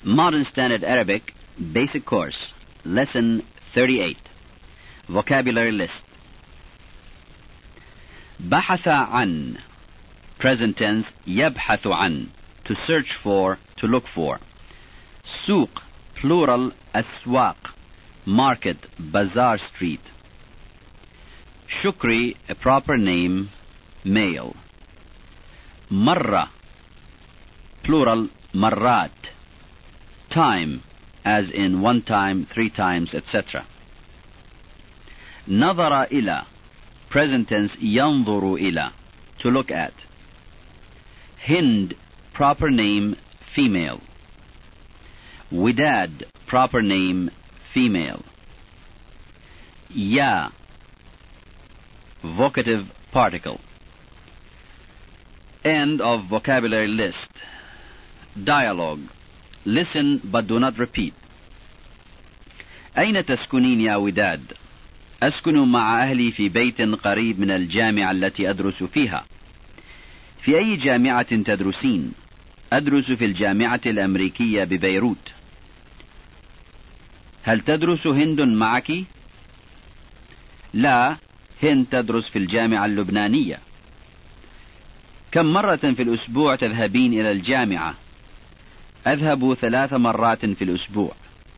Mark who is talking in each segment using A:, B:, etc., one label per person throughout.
A: Modern Standard Arabic, Basic Course, Lesson 38, Vocabulary List. بحث عن, present tense, يبحث عن, to search for, to look for. سوق, plural, أسواق, market, bazaar, street. Shukri, a proper name, male. مرة, plural, مرات, time, as in one time, three times, etc. نظر إلى, present tense, ينظر إلى, to look at. Hind, proper name, female. Widad, proper name, female. Ya, vocative particle. End of vocabulary list. Dialogue. Listen but do not repeat. أين تسكنين يا وداد؟ أسكن مع أهلي في بيت قريب من الجامعة التي أدرس فيها. في أي جامعة تدرسين؟ أدرس في الجامعة الأمريكية ببيروت. هل تدرس هند معك؟ لا، هند تدرس في الجامعة اللبنانية. كم مرة في الأسبوع تذهبين إلى الجامعة؟ أذهب 3 مرات في الأسبوع.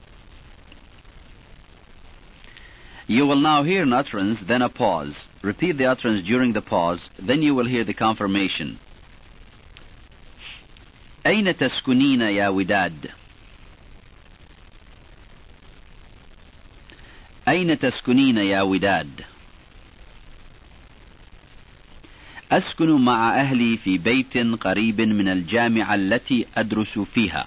A: You will now hear an utterance, then a pause. Repeat the utterance during the pause, then you will hear the confirmation. أين تسكنين يا وداد؟ أين تسكنين يا وداد؟ أسكن مع أهلي في بيت قريب من الجامعة التي أدرس فيها.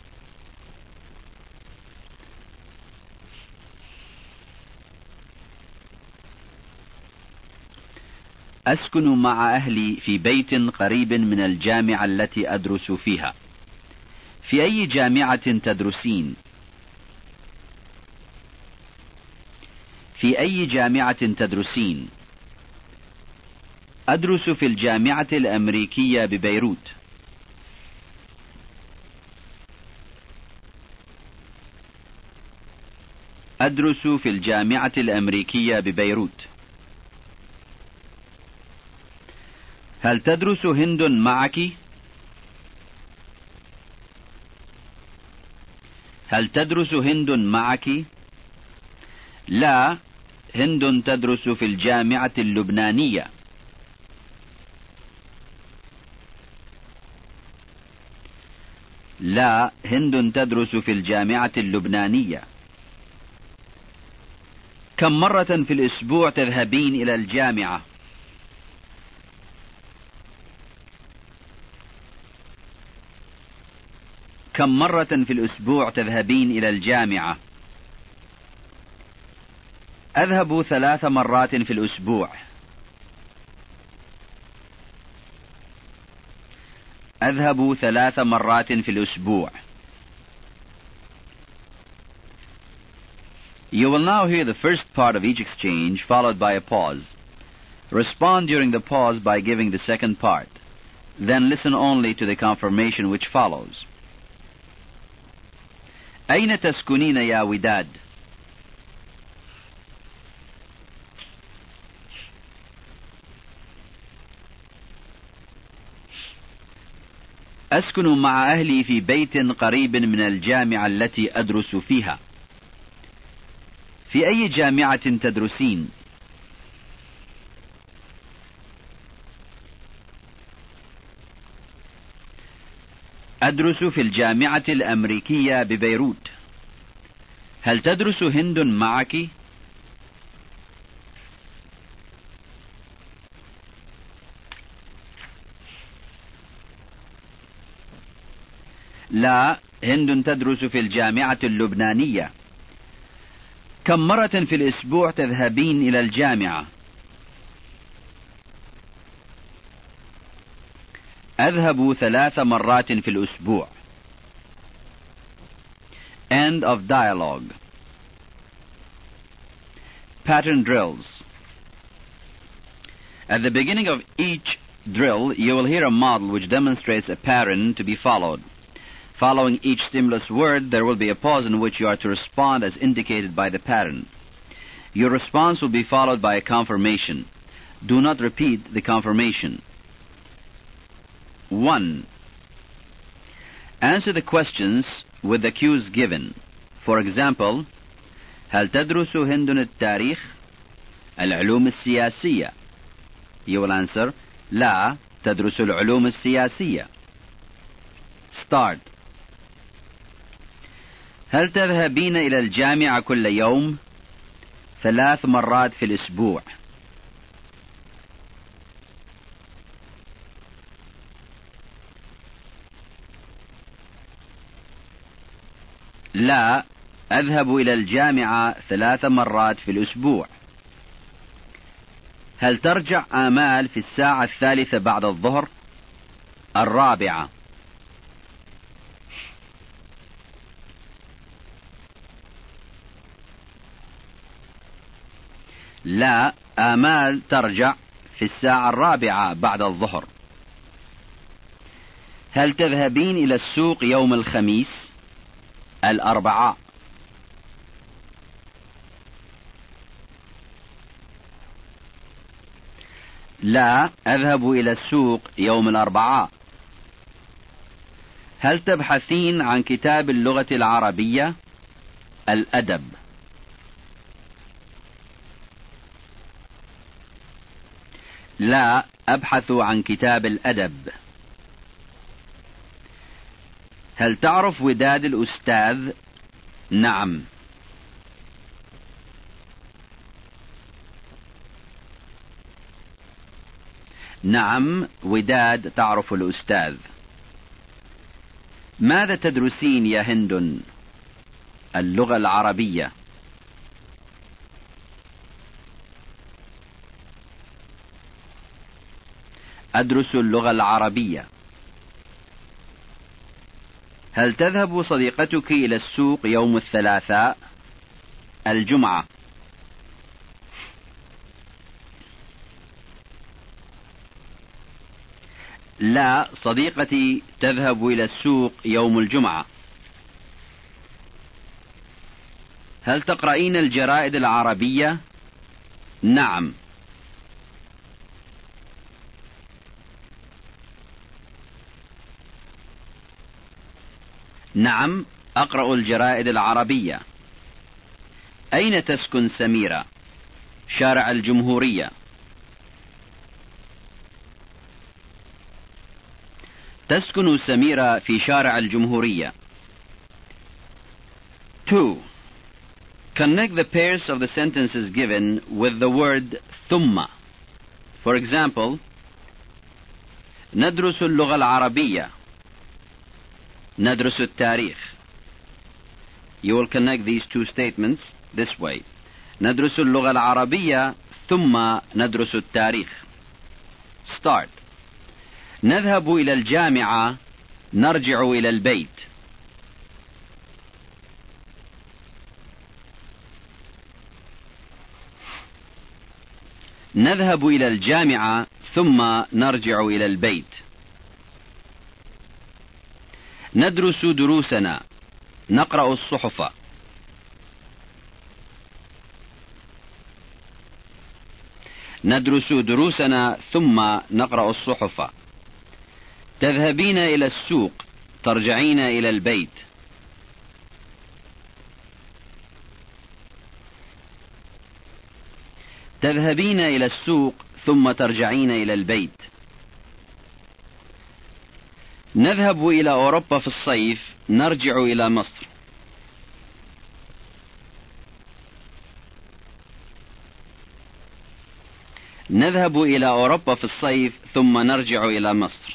A: أسكن مع أهلي في بيت قريب من الجامعة التي أدرس فيها. في أي جامعة تدرسين؟ في أي جامعة تدرسين؟ أدرس في الجامعة الأمريكية ببيروت. أدرس في الجامعة الأمريكية ببيروت. هل تدرس هند معك؟ هل تدرس هند معك؟ لا، هند تدرس في الجامعة اللبنانية. لا، هند تدرس في الجامعة اللبنانية. كم مرة في الأسبوع تذهبين إلى الجامعة؟ كم مرة في الأسبوع تذهبين إلى الجامعة؟ أذهب 3 مرات في الأسبوع. أذهب 3 مرات في الأسبوع. You will now hear the first part of each exchange followed by a pause. Respond during the pause by giving the second part. Then listen only to the confirmation which follows. أين تسكنين يا وداد؟ أسكن مع أهلي في بيت قريب من الجامعة التي أدرس فيها. في أي جامعة تدرسين؟ أدرس في الجامعة الأمريكية ببيروت. هل تدرس هند معك؟ لا، هند تدرس في الجامعة اللبنانية. كم مرة في الأسبوع تذهبين إلى الجامعة؟ أذهب 3 مرات في الأسبوع. End of dialogue. Pattern drills. At the beginning of each drill, you will hear a model which demonstrates a pattern to be followed. Following each stimulus word, there will be a pause in which you are to respond as indicated by the pattern. Your response will be followed by a confirmation. Do not repeat the confirmation. 1. Answer the questions with the cues given. For example, هل تدرس هند التاريخ؟ العلوم السياسية. You will answer, لا تدرس العلوم السياسية. Start. هل تذهبين إلى الجامعة كل يوم؟ 3 مرات في الأسبوع. لا أذهب إلى الجامعة 3 مرات في الأسبوع. هل ترجع آمال في الساعة 3 بعد الظهر؟ 4. لا آمال ترجع في الساعة 4 بعد الظهر. هل تذهبين إلى السوق يوم الخميس؟ 4. لا أذهب إلى السوق يوم الأربعاء. هل تبحثين عن كتاب اللغة العربية؟ الأدب. لا أبحث عن كتاب الأدب. هل تعرف وداد الأستاذ؟ نعم. نعم وداد تعرف الأستاذ. ماذا تدرسين يا هند؟ اللغة العربية. أدرس اللغة العربية. هل تذهب صديقتك إلى السوق يوم الثلاثاء؟ الجمعة. لا صديقتي تذهب إلى السوق يوم الجمعة. هل تقرأين الجرائد العربية؟ نعم. نعم أقرأ الجرائد العربية. أين تسكن سميرة؟ شارع الجمهورية. تسكن سميرة في شارع الجمهورية. 2. Connect the pairs of the sentences given with the word ثم. For example, ندرس اللغة العربية. ندرس التاريخ. You will connect these two statements this way. ندرس اللغة العربية ثم ندرس التاريخ. Start. نذهب إلى الجامعة نرجع إلى البيت. نذهب إلى الجامعة ثم نرجع إلى البيت. ندرس دروسنا نقرأ الصحف. ندرس دروسنا ثم نقرأ الصحف. تذهبين إلى السوق ترجعين إلى البيت. تذهبين إلى السوق ثم ترجعين إلى البيت. نذهب إلى أوروبا في الصيف نرجع إلى مصر. نذهب إلى أوروبا في الصيف ثم نرجع إلى مصر.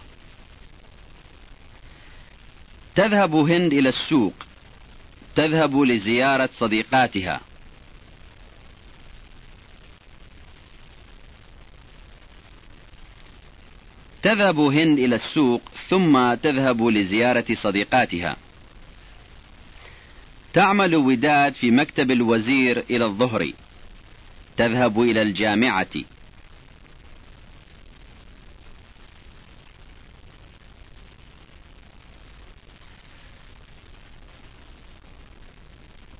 A: تذهب هند إلى السوق. تذهب لزيارة صديقاتها. تذهب هند إلى السوق ثم تذهب لزيارة صديقاتها. تعمل وداد في مكتب الوزير إلى الظهر. تذهب إلى الجامعة.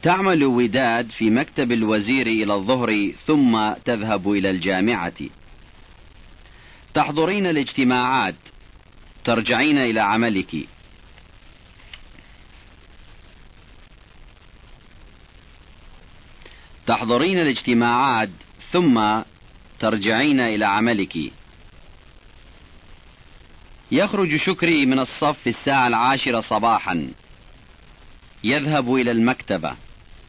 A: تعمل وداد في مكتب الوزير إلى الظهر ثم تذهب إلى الجامعة. تحضرين الاجتماعات، ترجعين إلى عملك. تحضرين الاجتماعات ثم ترجعين إلى عملك. يخرج شكري من الصف الساعة 10 صباحا، يذهب إلى المكتبة.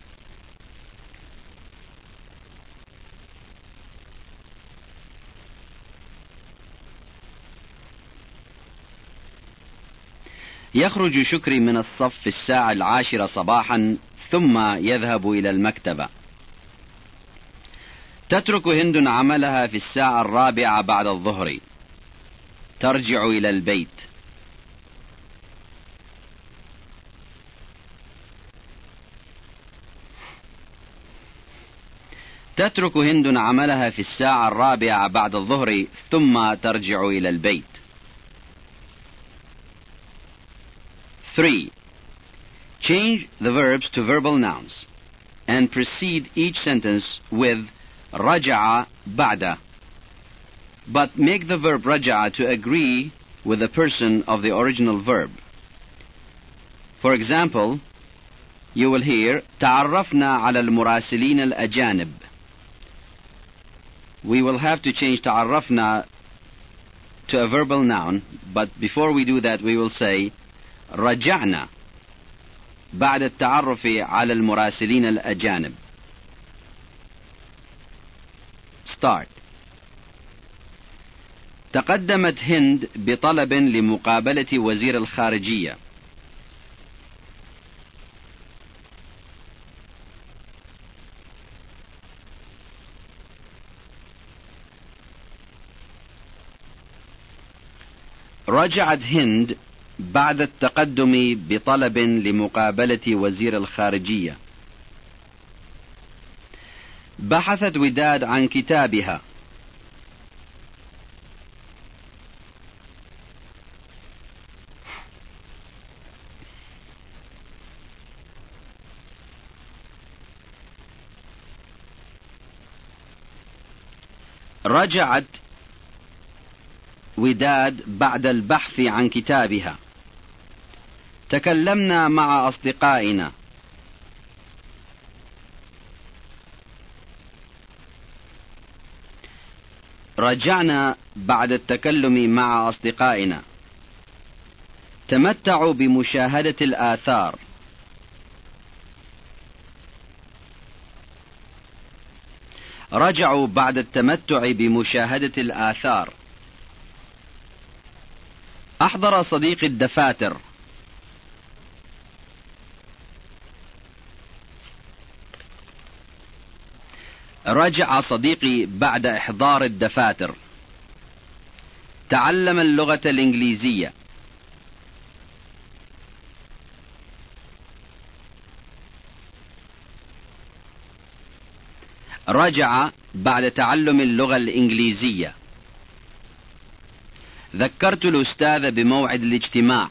A: يخرج شكري من الصف الساعة 10 صباحا ثم يذهب إلى المكتبة. تترك هند عملها في الساعة 4 بعد الظهر، ترجع إلى البيت. تترك هند عملها في الساعة 4 بعد الظهر ثم ترجع إلى البيت. 3. Change the verbs to verbal nouns and precede each sentence with رجع بعد, but make the verb رجع to agree with the person of the original verb. For example, you will hear تعرفنا على المراسلين الأجانب. We will have to change تعرفنا to a verbal noun, but before we do that we will say رجعنا بعد التعرف على المراسلين الأجانب. Start. تقدمت هند بطلب لمقابلة وزير الخارجية. رجعت هند بعد التقدم بطلب لمقابلة وزير الخارجية. بحثت وداد عن كتابها. رجعت وداد بعد البحث عن كتابها. تكلمنا مع أصدقائنا. رجعنا بعد التكلم مع أصدقائنا. تمتعوا بمشاهدة الآثار. رجعوا بعد التمتع بمشاهدة الآثار. أحضر صديق الدفاتر. رجع صديقي بعد إحضار الدفاتر. تعلم اللغة الإنجليزية. رجع بعد تعلم اللغة الإنجليزية. ذكرت الأستاذ بموعد الاجتماع.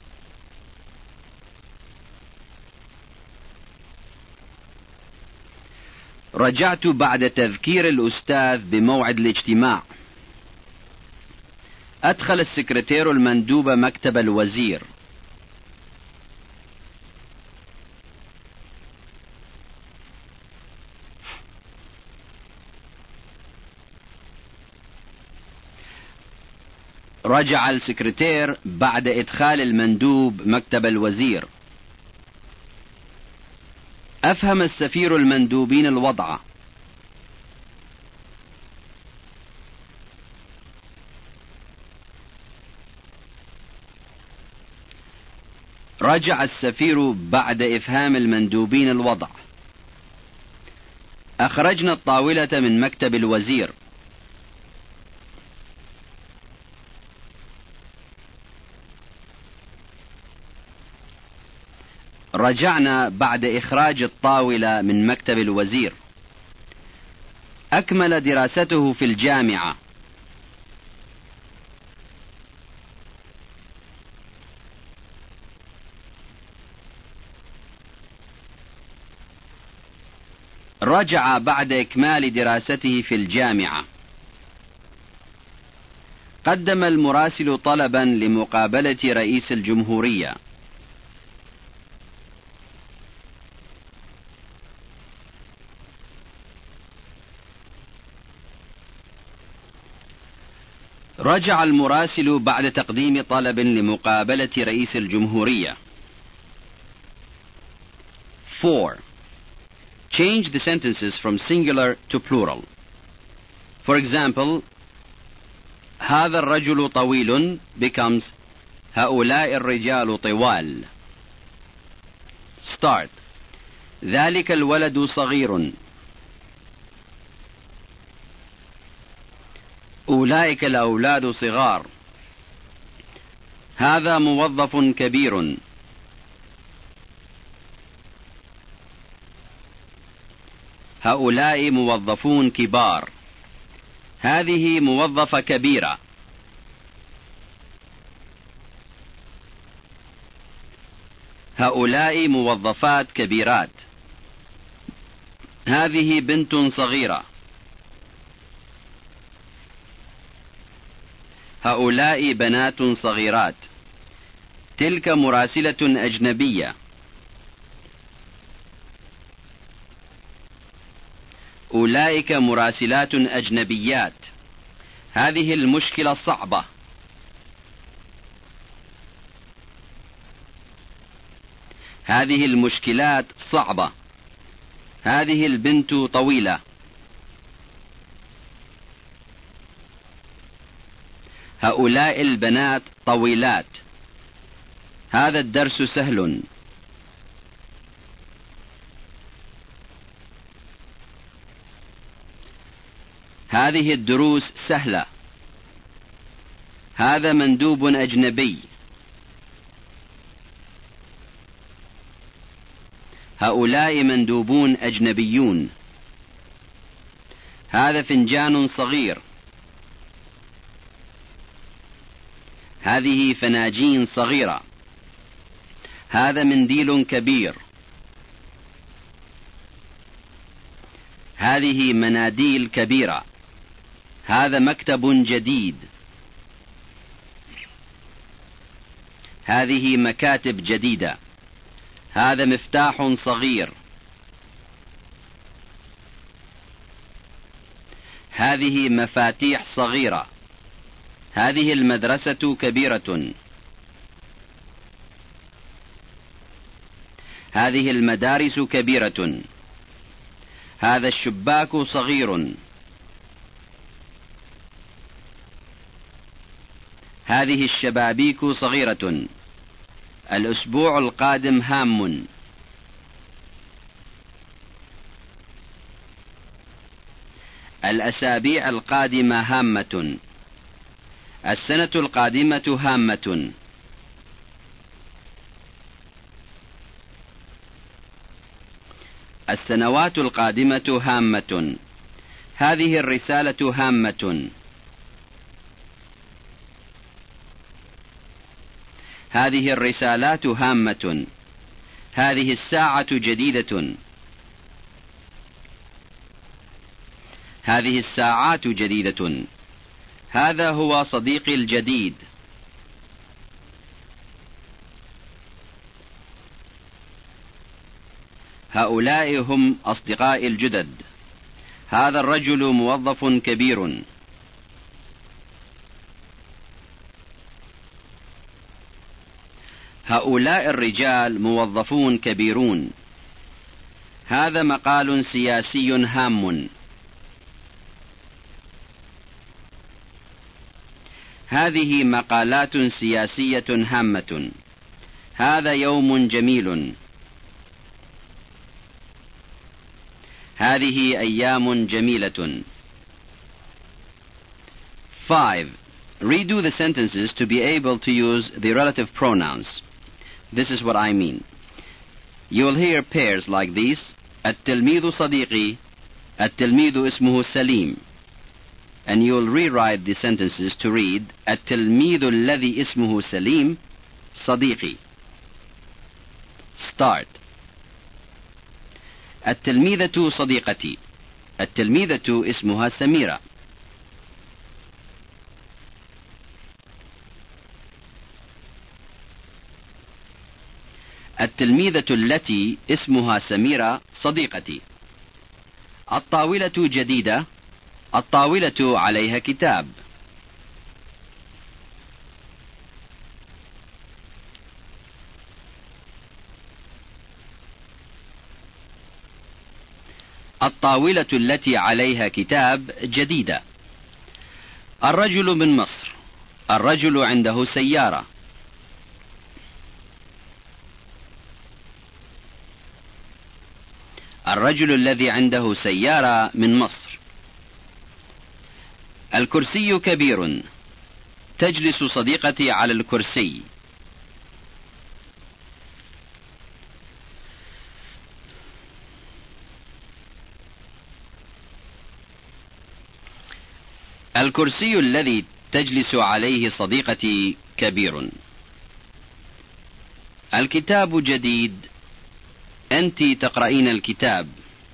A: رجعت بعد تذكير الأستاذ بموعد الاجتماع. أدخل السكرتير المندوب مكتب الوزير. رجع السكرتير بعد إدخال المندوب مكتب الوزير. أفهم السفير المندوبين الوضع. رجع السفير بعد إفهام المندوبين الوضع. أخرجنا الطاولة من مكتب الوزير. رجعنا بعد إخراج الطاولة من مكتب الوزير. أكمل دراسته في الجامعة. رجع بعد إكمال دراسته في الجامعة. قدم المراسل طلبا لمقابلة رئيس الجمهورية. رجع المراسل بعد تقديم طلب لمقابلة رئيس الجمهورية. 4. Change the sentences from singular to plural. For example, هذا الرجل طويل becomes هؤلاء الرجال طوال. Start. ذلك الولد صغير. أولئك الأولاد صغار. هذا موظف كبير. هؤلاء موظفون كبار. هذه موظفة كبيرة. هؤلاء موظفات كبيرات. هذه بنت صغيرة. هؤلاء بنات صغيرات. تلك مراسلة أجنبية. أولئك مراسلات أجنبيات. هذه المشكلة صعبة. هذه المشكلات صعبة. هذه البنت طويلة. هؤلاء البنات طويلات. هذا الدرس سهل. هذه الدروس سهلة. هذا مندوب أجنبي. هؤلاء مندوبون أجنبيون. هذا فنجان صغير. هذه فناجين صغيرة. هذا منديل كبير. هذه مناديل كبيرة. هذا مكتب جديد. هذه مكاتب جديدة. هذا مفتاح صغير. هذه مفاتيح صغيرة. هذه المدرسة كبيرة. هذه المدارس كبيرة. هذا الشباك صغير. هذه الشبابيك صغيرة. الأسبوع القادم هام. الأسابيع القادمة هامة. السنة القادمة هامة. السنوات القادمة هامة. هذه الرسالة هامة. هذه الرسالات هامة. هذه الساعة جديدة. هذه الساعات جديدة. هذا هو صديقي الجديد. هؤلاء هم أصدقائي الجدد. هذا الرجل موظف كبير. هؤلاء الرجال موظفون كبيرون. هذا مقال سياسي هام. هذه مقالات سياسية هامة. هذا يوم جميل. هذه أيام جميلة. 5. Redo the sentences to be able to use the relative pronouns. This is what I mean. You will hear pairs like these. التلميذ صديقي. التلميذ اسمه سليم. And you will rewrite the sentences to read التلميذ الذي اسمه سليم صديقي. Start. التلميذة صديقتي. التلميذة اسمها سميرة. التلميذة التي اسمها سميرة صديقتي. الطاولة جديدة. الطاولة عليها كتاب. الطاولة التي عليها كتاب جديدة. الرجل من مصر. الرجل عنده سيارة. الرجل الذي عنده سيارة من مصر. الكرسي كبير. تجلس صديقتي على الكرسي. الكرسي الذي تجلس عليه صديقتي كبير. الكتاب جديد. أنت تقرأين الكتاب.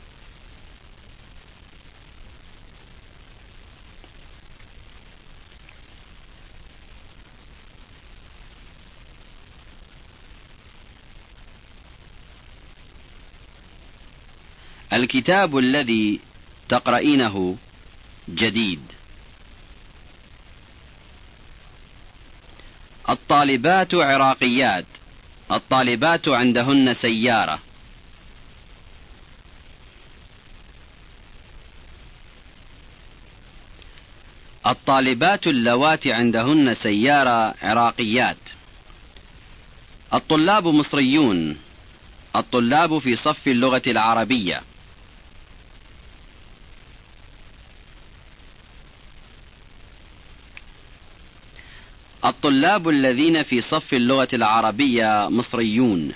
A: الكتاب الذي تقرأينه جديد. الطالبات عراقيات. الطالبات عندهن سيارة. الطالبات اللواتي عندهن سيارة عراقيات. الطلاب مصريون. الطلاب في صف اللغة العربية. الطلاب الذين في صف اللغة العربية مصريون.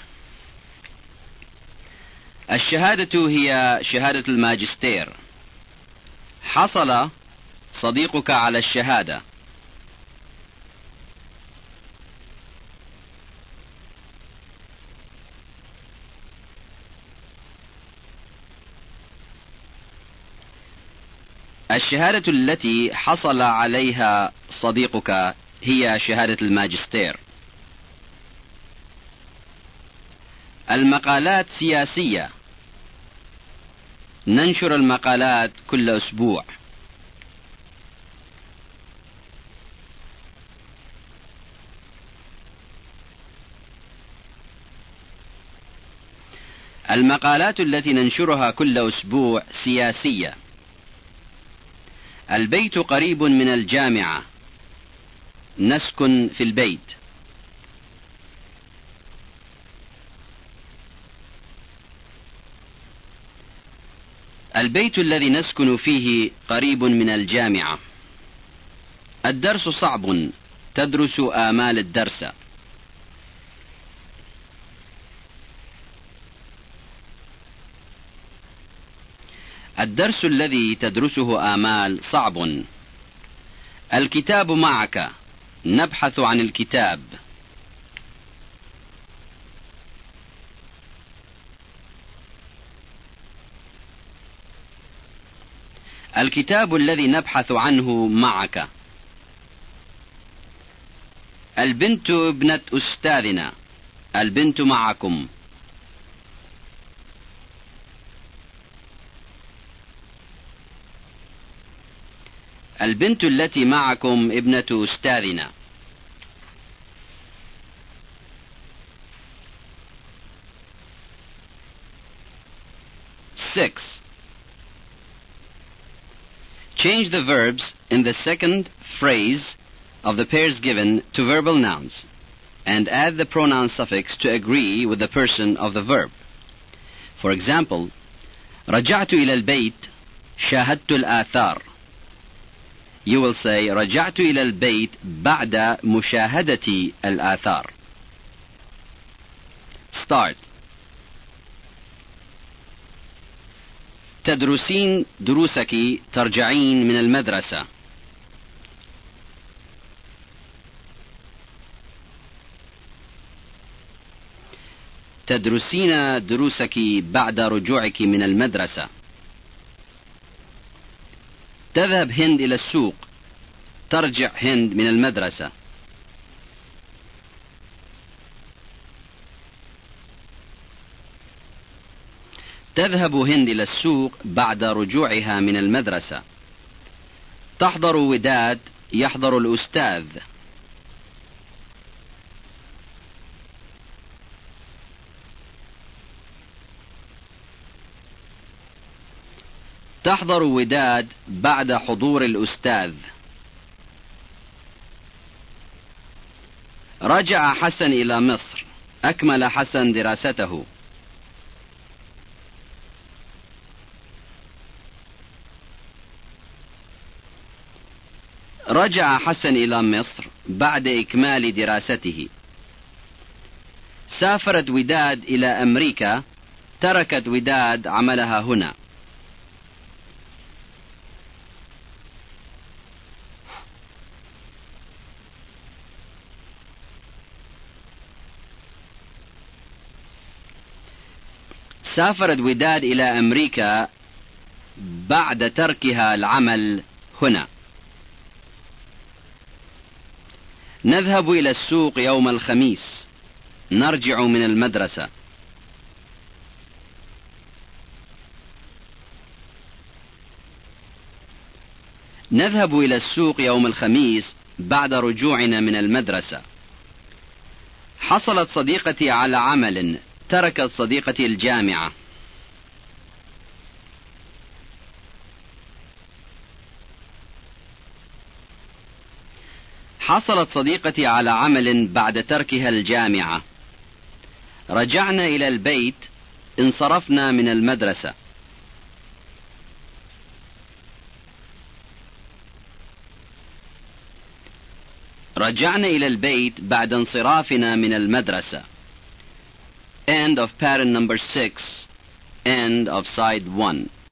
A: الشهادة هي شهادة الماجستير. حصل صديقك على الشهادة. الشهادة التي حصل عليها صديقك هي شهادة الماجستير. المقالات سياسية. ننشر المقالات كل أسبوع. المقالات التي ننشرها كل أسبوع سياسية. البيت قريب من الجامعة. نسكن في البيت. البيت الذي نسكن فيه قريب من الجامعة. الدرس صعب. تدرس آمال الدرس. الدرس الذي تدرسه آمال صعب. الكتاب معك. نبحث عن الكتاب. الكتاب الذي نبحث عنه معك. البنت ابنة أستاذنا. البنت معكم. البنت التي معكم ابنة أستاذنا. 6. Change the verbs in the second phrase of the pairs given to verbal nouns and add the pronoun suffix to agree with the person of the verb. For example, رجعت إلى البيت شاهدت الآثار. You will say رجعت إلى البيت بعد مشاهدة الآثار. Start. تدرسين دروسك ترجعين من المدرسة. تدرسين دروسك بعد رجوعك من المدرسة. تذهب هند إلى السوق. ترجع هند من المدرسة. تذهب هند إلى السوق بعد رجوعها من المدرسة. تحضر وداد. يحضر الأستاذ. تحضر وداد بعد حضور الأستاذ. رجع حسن إلى مصر. أكمل حسن دراسته. رجع حسن إلى مصر بعد إكمال دراسته. سافرت وداد إلى أمريكا. تركت وداد عملها هنا. سافرت وداد إلى أمريكا بعد تركها العمل هنا. نذهب إلى السوق يوم الخميس. نرجع من المدرسة. نذهب إلى السوق يوم الخميس بعد رجوعنا من المدرسة. حصلت صديقتي على عمل. تركت صديقتي الجامعة. حصلت صديقتي على عمل بعد تركها الجامعة. رجعنا إلى البيت. انصرفنا من المدرسة. رجعنا إلى البيت بعد انصرافنا من المدرسة. End of pattern number 6. End of side 1.